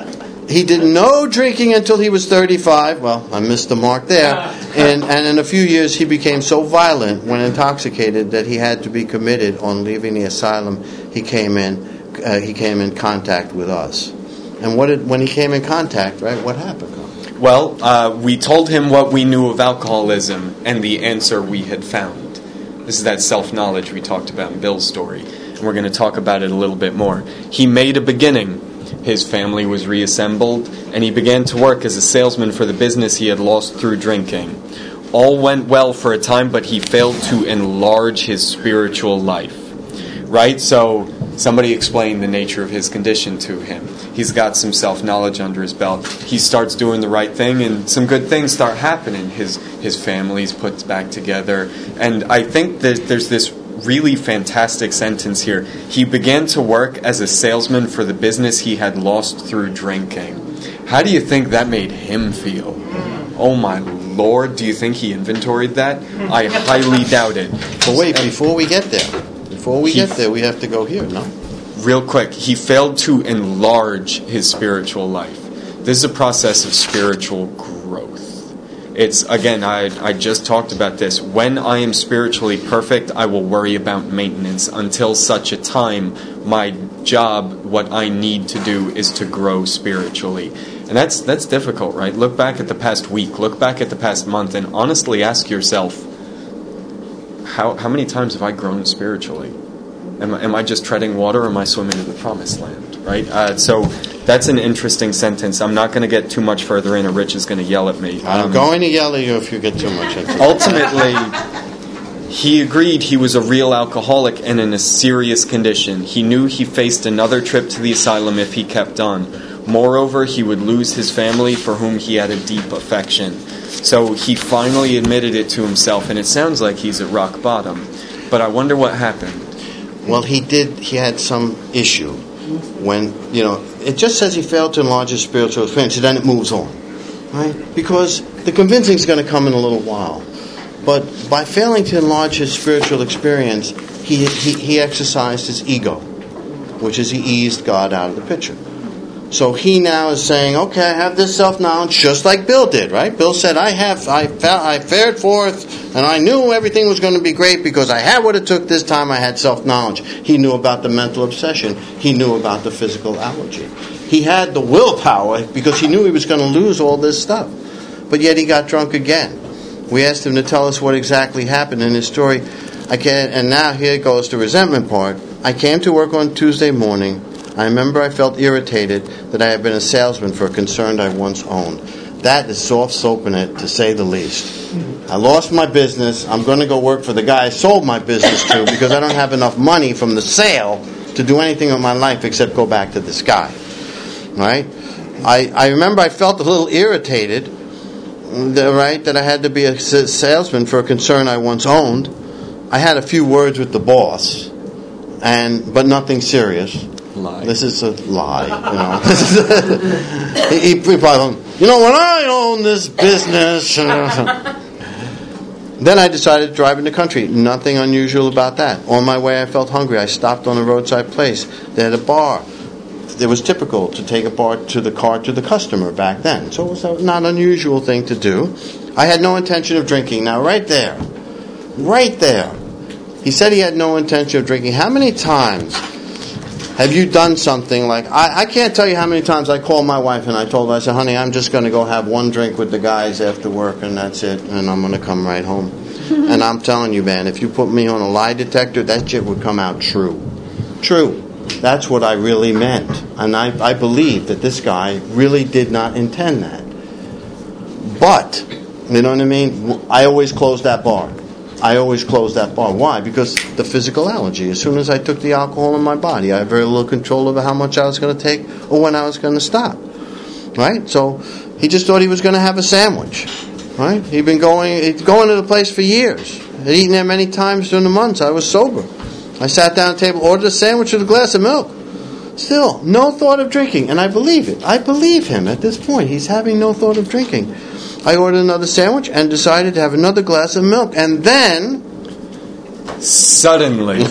He did no drinking until he was 35. Well, I missed the mark there. And in a few years, he became so violent when intoxicated that he had to be committed. On leaving the asylum, he came in contact with us. And when he came in contact, right, what happened? Well, we told him what we knew of alcoholism and the answer we had found. This is that self-knowledge we talked about in Bill's story. And we're going to talk about it a little bit more. He made a beginning. His family was reassembled, and he began to work as a salesman for the business he had lost through drinking. All went well for a time, but he failed to enlarge his spiritual life. Right? So somebody explained the nature of his condition to him. He's got some self-knowledge under his belt. He starts doing the right thing, and some good things start happening. His family's put back together. And I think there's this really fantastic sentence here. He began to work as a salesman for the business he had lost through drinking. How do you think that made him feel? Oh my Lord, do you think he inventoried that? I highly doubt it. But wait, before we get there, we have to go here, no? Real quick, he failed to enlarge his spiritual life. This is a process of spiritual growth. It's, again, I just talked about this. When I am spiritually perfect, I will worry about maintenance until such a time my job, what I need to do, is to grow spiritually. And that's difficult, right? Look back at the past week, look back at the past month, and honestly ask yourself, how many times have I grown spiritually? Am I just treading water, or am I swimming in the promised land, right? So that's an interesting sentence. I'm not going to get too much further in, or Rich is going to yell at me. I'm going to yell at you if you get too much into it. Ultimately, he agreed he was a real alcoholic and in a serious condition. He knew he faced another trip to the asylum if he kept on. Moreover, he would lose his family, for whom he had a deep affection. So he finally admitted it to himself, and it sounds like he's at rock bottom. But I wonder what happened. Well, he had some issue when, it just says he failed to enlarge his spiritual experience, and then it moves on, right? Because the convincing is going to come in a little while. But by failing to enlarge his spiritual experience, he exercised his ego, which is he eased God out of the picture. So he now is saying, okay, I have this self-knowledge, just like Bill did, right? Bill said, I fared forth, and I knew everything was going to be great because I had what it took this time. I had self-knowledge. He knew about the mental obsession. He knew about the physical allergy. He had the willpower because he knew he was going to lose all this stuff. But yet he got drunk again. We asked him to tell us what exactly happened in his story. And now here goes the resentment part. I came to work on Tuesday morning. I remember I felt irritated that I had been a salesman for a concern I once owned. That is soft soaping it, to say the least. I lost my business. I'm going to go work for the guy I sold my business to because I don't have enough money from the sale to do anything with my life except go back to this guy. Right? I remember I felt a little irritated, right, that I had to be a salesman for a concern I once owned. I had a few words with the boss, but nothing serious. Lie. This is a lie, he probably, when I own this business. Then I decided to drive in the country. Nothing unusual about that. On my way, I felt hungry. I stopped on a roadside place. They had a bar. It was typical to take a bar to the car to the customer back then. So it was not an unusual thing to do. I had no intention of drinking. Now, right there, he said he had no intention of drinking. How many times have you done something like, I can't tell you how many times I called my wife and I told her, I said, honey, I'm just going to go have one drink with the guys after work and that's it, and I'm going to come right home. And I'm telling you, man, if you put me on a lie detector, that shit would come out true. True. That's what I really meant. And I believe that this guy really did not intend that. But, you know what I mean? I always closed that bar. Why? Because the physical allergy. As soon as I took the alcohol in my body, I had very little control over how much I was going to take or when I was going to stop. Right? So he just thought he was going to have a sandwich. Right? He'd been going to the place for years. I'd eaten there many times during the months I was sober. I sat down at the table, ordered a sandwich with a glass of milk. Still, no thought of drinking. And I believe it. I believe him at this point. He's having no thought of drinking. I ordered another sandwich and decided to have another glass of milk. And then Suddenly,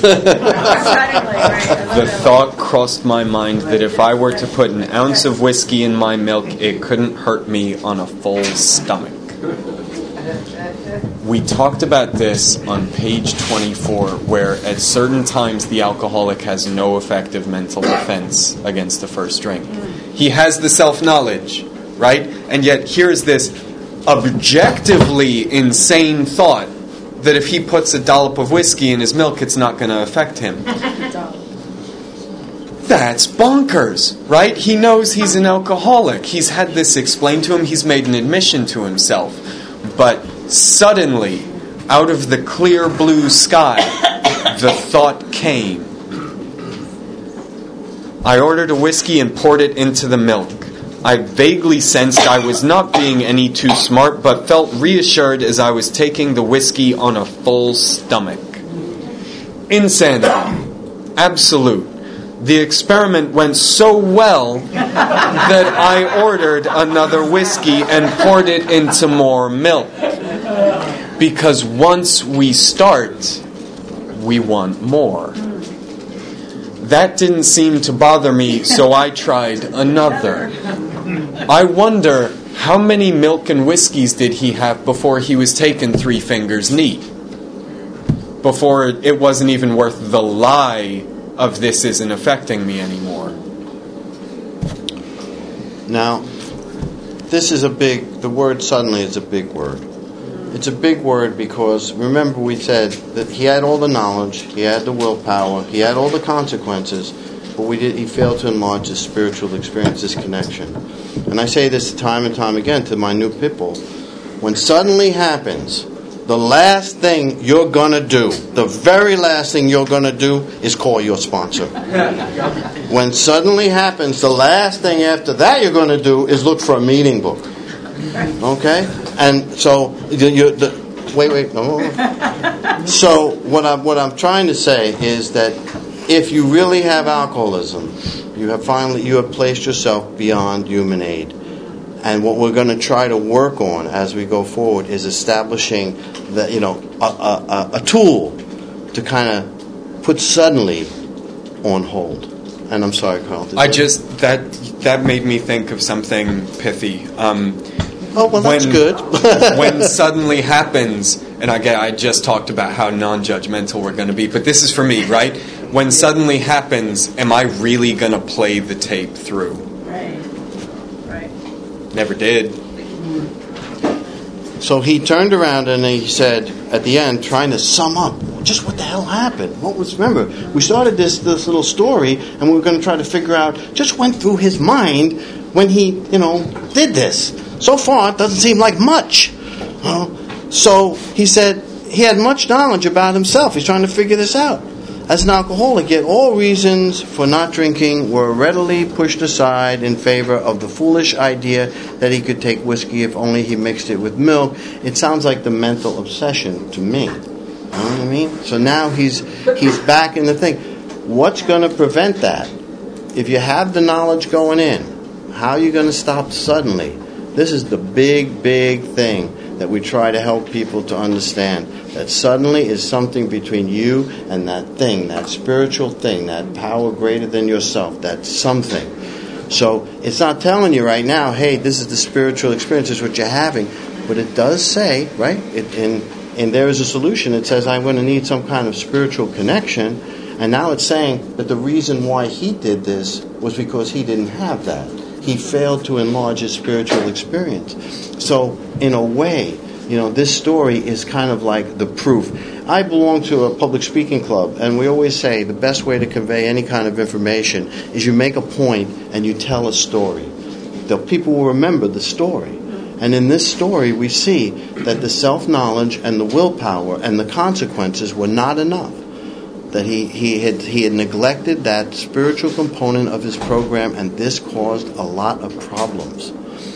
the thought crossed my mind that if I were to put an ounce of whiskey in my milk, it couldn't hurt me on a full stomach. We talked about this on page 24, where at certain times the alcoholic has no effective mental defense against the first drink. He has the self-knowledge, right? And yet here's this objectively insane thought that if he puts a dollop of whiskey in his milk, it's not going to affect him. That's bonkers, right? He knows he's an alcoholic. He's had this explained to him. He's made an admission to himself. But suddenly, out of the clear blue sky, the thought came. I ordered a whiskey and poured it into the milk. I vaguely sensed I was not being any too smart, but felt reassured as I was taking the whiskey on a full stomach. Insanity. Absolute. The experiment went so well that I ordered another whiskey and poured it into more milk. Because once we start, we want more. That didn't seem to bother me, so I tried another. I wonder how many milk and whiskeys did he have before he was taken 3 fingers neat? Before it wasn't even worth the lie of this isn't affecting me anymore. Now, this is the word suddenly is a big word. It's a big word because, remember we said that he had all the knowledge, he had the willpower, he had all the consequences, but he failed to enlarge his spiritual experience, this connection. And I say this time and time again to my new people. When suddenly happens, the last thing you're going to do, the very last thing you're going to do is call your sponsor. When suddenly happens, the last thing after that you're going to do is look for a meeting book. Okay? And so, wait, no. So what I'm trying to say is that if you really have alcoholism, you have placed yourself beyond human aid. And what we're going to try to work on as we go forward is establishing a tool to kind of put suddenly on hold. And I'm sorry, Carl. That made me think of something pithy. That's good. When suddenly happens, and I just talked about how non-judgmental we're going to be, but this is for me, right? When suddenly happens, am I really going to play the tape through? Right. Never did. So he turned around and he said, at the end, trying to sum up, just what the hell happened? Remember, we started this little story, and we were going to try to figure out, just went through his mind when he, did this. So far, it doesn't seem like much. So he said he had much knowledge about himself. He's trying to figure this out. As an alcoholic, yet all reasons for not drinking were readily pushed aside in favor of the foolish idea that he could take whiskey if only he mixed it with milk. It sounds like the mental obsession to me. You know what I mean? So now he's back in the thing. What's going to prevent that? If you have the knowledge going in, how are you going to stop suddenly? This is the big, big thing that we try to help people to understand. That suddenly is something between you and that thing, that spiritual thing, that power greater than yourself, that something. So it's not telling you right now, hey, this is the spiritual experience, this is what you're having. But it does say, right, and there is a solution. It says, I'm going to need some kind of spiritual connection. And now it's saying that the reason why he did this was because he didn't have that. He failed to enlarge his spiritual experience. So, in a way, this story is kind of like the proof. I belong to a public speaking club, and we always say the best way to convey any kind of information is you make a point and you tell a story. The people will remember the story. And in this story, we see that the self-knowledge and the willpower and the consequences were not enough. That he had neglected that spiritual component of his program, and this caused a lot of problems.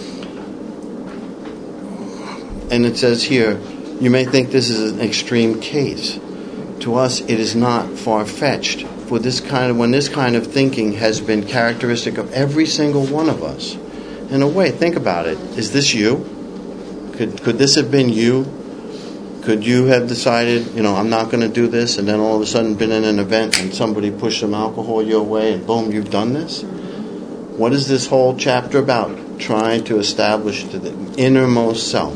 And it says here, you may think this is an extreme case. To us, it is not far-fetched. When this kind of thinking has been characteristic of every single one of us. In a way, think about it. Is this you? Could this have been you? Could you have decided, I'm not going to do this, and then all of a sudden been in an event and somebody pushed some alcohol your way and boom, you've done this? What is this whole chapter about? Trying to establish to the innermost self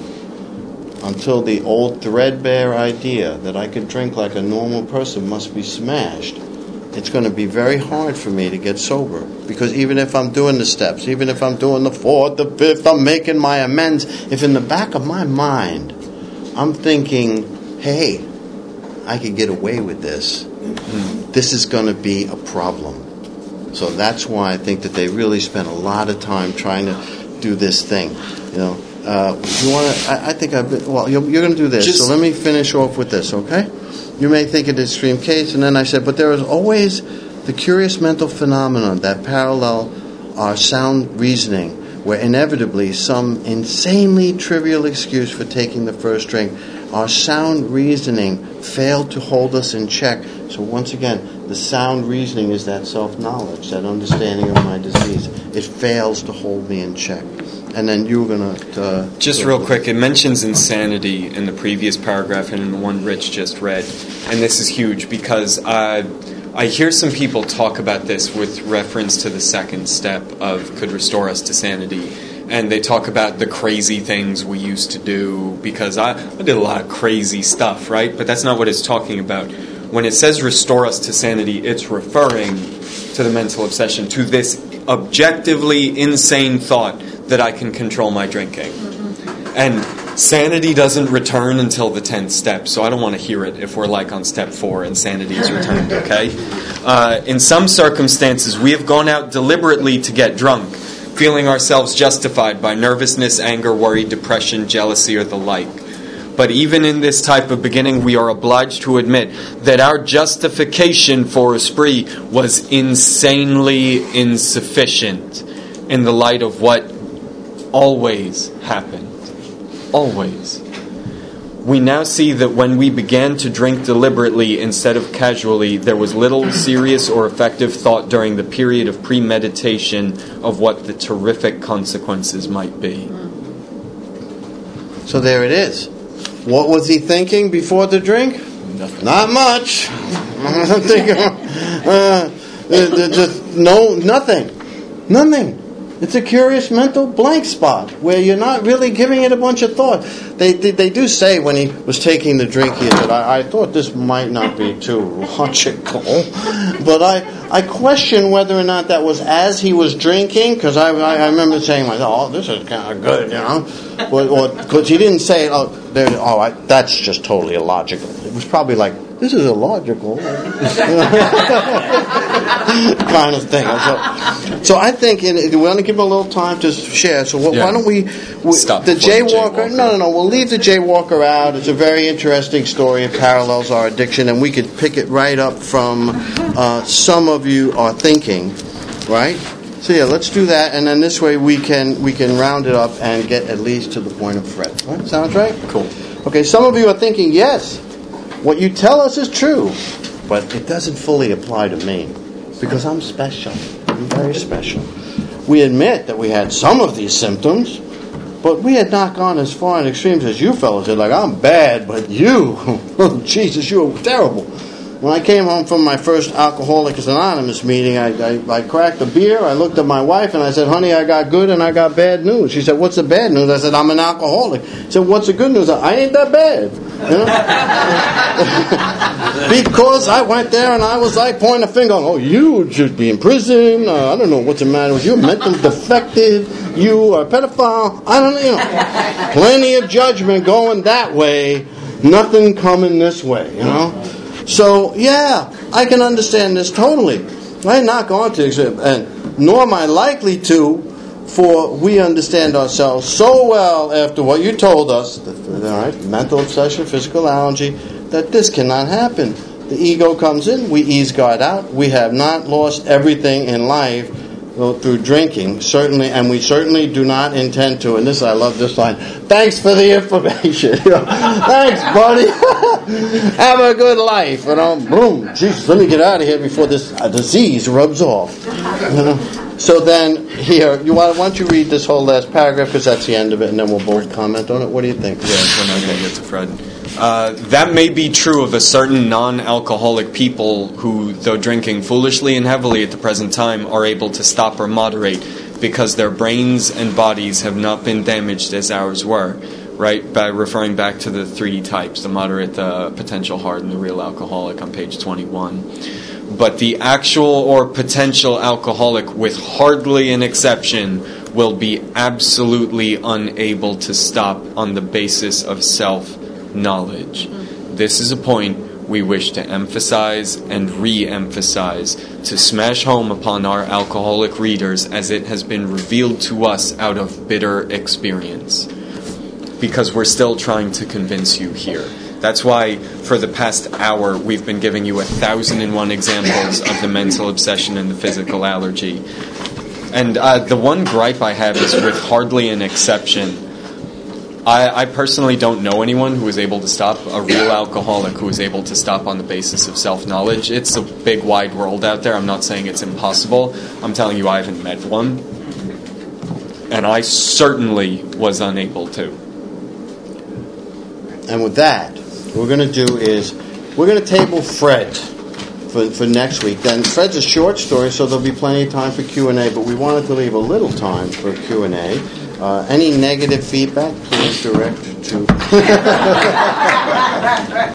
until the old threadbare idea that I could drink like a normal person must be smashed. It's going to be very hard for me to get sober, because even if I'm doing the steps, even if I'm doing the fourth, the fifth, I'm making my amends, if in the back of my mind I'm thinking, hey, I could get away with this, this is going to be a problem. So that's why I think that they really spent a lot of time trying to do this thing. You want to? I think I've been. Well, you're going to do this. So let me finish off with this, okay? You may think it an extreme case, and then I said, but there is always the curious mental phenomenon that parallel our sound reasoning, where inevitably some insanely trivial excuse for taking the first drink, our sound reasoning failed to hold us in check. So once again, the sound reasoning is that self-knowledge, that understanding of my disease. It fails to hold me in check. And then you were going to... Just real quick, it mentions insanity in the previous paragraph and in the one Rich just read. And this is huge because I hear some people talk about this with reference to the second step of could restore us to sanity. And they talk about the crazy things we used to do, because I did a lot of crazy stuff, right? But that's not what it's talking about. When it says restore us to sanity, it's referring to the mental obsession, to this objectively insane thought that I can control my drinking. And sanity doesn't return until the 10th step, so I don't want to hear it if we're like on step 4 and sanity is returned, okay? In some circumstances, we have gone out deliberately to get drunk, feeling ourselves justified by nervousness, anger, worry, depression, jealousy, or the like. But even in this type of beginning, we are obliged to admit that our justification for a spree was insanely insufficient in the light of what always happened. Always. We now see that when we began to drink deliberately instead of casually, there was little serious or effective thought during the period of premeditation of what the terrific consequences might be. So there it is. What was he thinking before the drink? Nothing. Not much. I'm thinking, nothing. It's a curious mental blank spot where you're not really giving it a bunch of thought. They do say when he was taking the drink, he said, I thought this might not be too logical, but I question whether or not that was as he was drinking, because I remember saying, oh, this is kind of good, because he didn't say, that's just totally illogical. It was probably like, this is illogical kind of thing. So I think we want to give him a little time to share. So why don't we stop the jaywalker? No. We'll leave the jaywalker out. It's a very interesting story. It parallels our addiction, and we could pick it right up from some of you are thinking, right? So let's do that, and then this way we can round it up and get at least to the point of Fred. Right? Sounds right? Cool. Okay, some of you are thinking, yes, what you tell us is true, but it doesn't fully apply to me because I'm special. I'm very special. We admit that we had some of these symptoms, but we had not gone as far in extremes as you fellows did. Like, I'm bad, but you, oh, Jesus, you're terrible. When I came home from my first Alcoholics Anonymous meeting, I cracked a beer, I looked at my wife, and I said, honey, I got good and I got bad news. She said, what's the bad news? I said, I'm an alcoholic. She said, what's the good news? I ain't that bad. Because I went there and I was like pointing a finger, oh, you should be in prison. I don't know what's the matter with you. Mentally defective. You are a pedophile. I don't know. Plenty of judgment going that way. Nothing coming this way, So, I can understand this totally. I'm not going to, and nor am I likely to, for we understand ourselves so well after what you told us, mental obsession, physical allergy, that this cannot happen. The ego comes in, we ease guard out. We have not lost everything in life through drinking, certainly, and we certainly do not intend to. And I love this line. Thanks for the information. Thanks, buddy. Have a good life. Boom. Jesus, let me get out of here before this disease rubs off. So then, here, why don't you read this whole last paragraph, because that's the end of it, and then we'll both comment on it. What do you think? Yeah, when I'm going to get to Fred. That may be true of a certain non-alcoholic people who, though drinking foolishly and heavily at the present time, are able to stop or moderate because their brains and bodies have not been damaged as ours were, right? By referring back to the 3 types, the moderate, the potential hard, and the real alcoholic on page 21. But the actual or potential alcoholic, with hardly an exception, will be absolutely unable to stop on the basis of self-knowledge. This is a point we wish to emphasize and re-emphasize, to smash home upon our alcoholic readers as it has been revealed to us out of bitter experience. Because we're still trying to convince you here. That's why for the past hour we've been giving you 1,001 examples of the mental obsession and the physical allergy. And the one gripe I have is with hardly an exception. I personally don't know anyone who is able to stop, a real alcoholic who is able to stop on the basis of self-knowledge. It's a big, wide world out there. I'm not saying it's impossible. I'm telling you I haven't met one. And I certainly was unable to. And with that, what we're going to do is we're going to table Fred for next week. Then Fred's a short story, so there'll be plenty of time for Q&A, but we wanted to leave a little time for Q&A. Any negative feedback, please direct to...